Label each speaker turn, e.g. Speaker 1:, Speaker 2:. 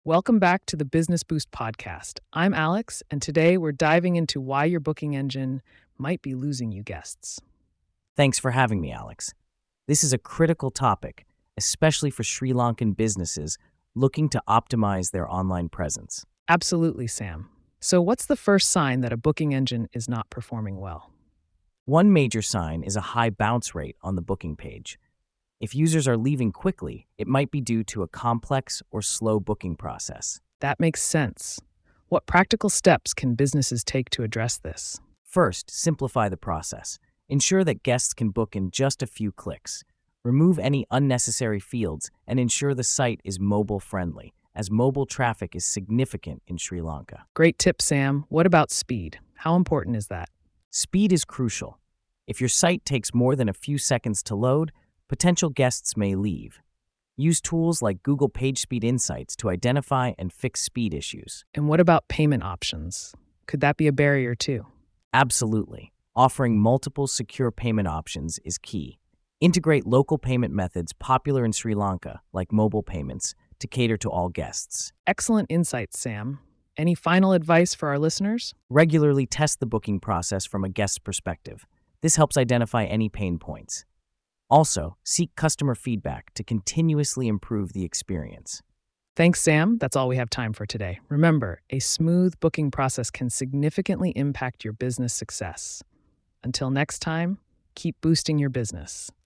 Speaker 1: Welcome back to the Business Boost podcast. I'm Alex, and today we're diving into why your booking engine might be losing you guests.
Speaker 2: Thanks for having me, Alex. This is a critical topic, especially for Sri Lankan businesses looking to optimize their online presence.
Speaker 1: Absolutely, Sam. So, what's the first sign that a booking engine is not performing well?
Speaker 2: One major sign is a high bounce rate on the booking page. If users are leaving quickly, it might be due to a complex or slow booking process.
Speaker 1: That makes sense. What practical steps can businesses take to address this?
Speaker 2: First, simplify the process. Ensure that guests can book in just a few clicks. Remove any unnecessary fields and ensure the site is mobile friendly, as mobile traffic is significant in Sri Lanka.
Speaker 1: Great tip, Sam. What about speed? How important is that?
Speaker 2: Speed is crucial. If your site takes more than a few seconds to load, potential guests may leave. Use tools like Google PageSpeed Insights to identify and fix speed issues.
Speaker 1: And what about payment options? Could that be a barrier too?
Speaker 2: Absolutely. Offering multiple secure payment options is key. Integrate local payment methods popular in Sri Lanka, like mobile payments, to cater to all guests.
Speaker 1: Excellent insights, Sam. Any final advice for our listeners?
Speaker 2: Regularly test the booking process from a guest's perspective. This helps identify any pain points. Also, seek customer feedback to continuously improve the experience.
Speaker 1: Thanks, Sam. That's all we have time for today. Remember, a smooth booking process can significantly impact your business success. Until next time, keep boosting your business.